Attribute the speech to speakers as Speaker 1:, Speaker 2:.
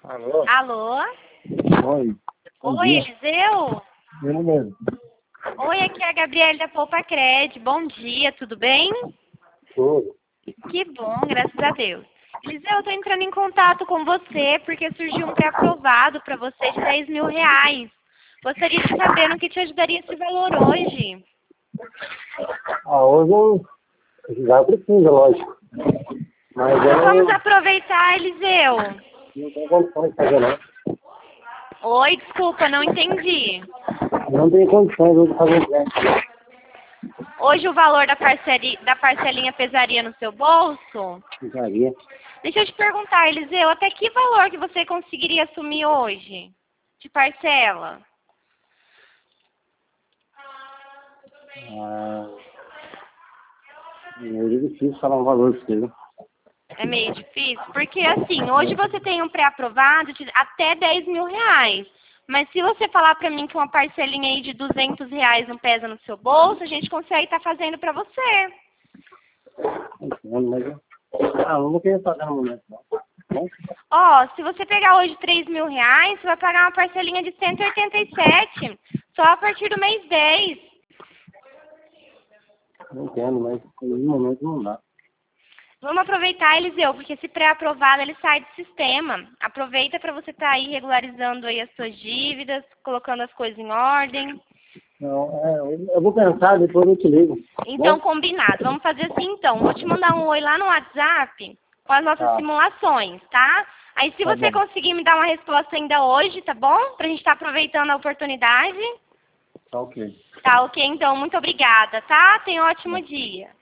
Speaker 1: Alô?
Speaker 2: Alô?
Speaker 1: Oi. Bom
Speaker 2: Oi,
Speaker 1: dia.
Speaker 2: Eliseu?
Speaker 1: Eu mesmo.
Speaker 2: Oi, aqui é a Gabriele da Poupa Cred. Bom dia, tudo bem?
Speaker 1: Tudo.
Speaker 2: Que bom, graças a Deus. Eliseu, eu tô entrando em contato com você porque surgiu um pré-aprovado para você de R$ 10.000. Gostaria de saber no que te ajudaria esse valor hoje.
Speaker 1: Hoje eu já precisa, lógico. Mas
Speaker 2: Então vamos
Speaker 1: eu
Speaker 2: aproveitar, Eliseu.
Speaker 1: não tenho condições de fazer, não.
Speaker 2: Oi, desculpa, não entendi.
Speaker 1: Não tenho condições hoje de fazer um crédito.
Speaker 2: Hoje o valor da parcelinha pesaria no seu bolso?
Speaker 1: Ficaria.
Speaker 2: Deixa eu te perguntar, Eliseu, até que valor que você conseguiria assumir hoje de parcela?
Speaker 1: Hoje é difícil falar um valor pra você, viu?
Speaker 2: É meio difícil? Porque assim, hoje você tem um pré-aprovado de até R$ 10.000. Mas se você falar pra mim que uma parcelinha aí de R$ 200 não pesa no seu bolso, a gente consegue estar fazendo pra você.
Speaker 1: Entendo, mas eu não queria pagar no momento, não. Tá bom?
Speaker 2: Ó, se você pegar hoje R$ 3.000, você vai pagar uma parcelinha de 187, só a partir do mês 10.
Speaker 1: Não entendo, mas no momento não dá.
Speaker 2: Vamos aproveitar, Eliseu, porque esse pré-aprovado ele sai do sistema. Aproveita para você estar aí regularizando aí as suas dívidas, colocando as coisas em ordem.
Speaker 1: Não, eu vou pensar, depois eu te ligo.
Speaker 2: Então,
Speaker 1: Bom?
Speaker 2: combinado. Vamos fazer assim, então. Vou te mandar um oi lá no WhatsApp com as nossas
Speaker 1: Tá,
Speaker 2: simulações, tá? Aí, se
Speaker 1: tá
Speaker 2: você
Speaker 1: bom.
Speaker 2: conseguir me dar uma resposta ainda hoje, tá bom? Pra gente estar aproveitando a oportunidade.
Speaker 1: Tá ok.
Speaker 2: Tá ok, então. Muito obrigada, tá? Tenha um ótimo dia.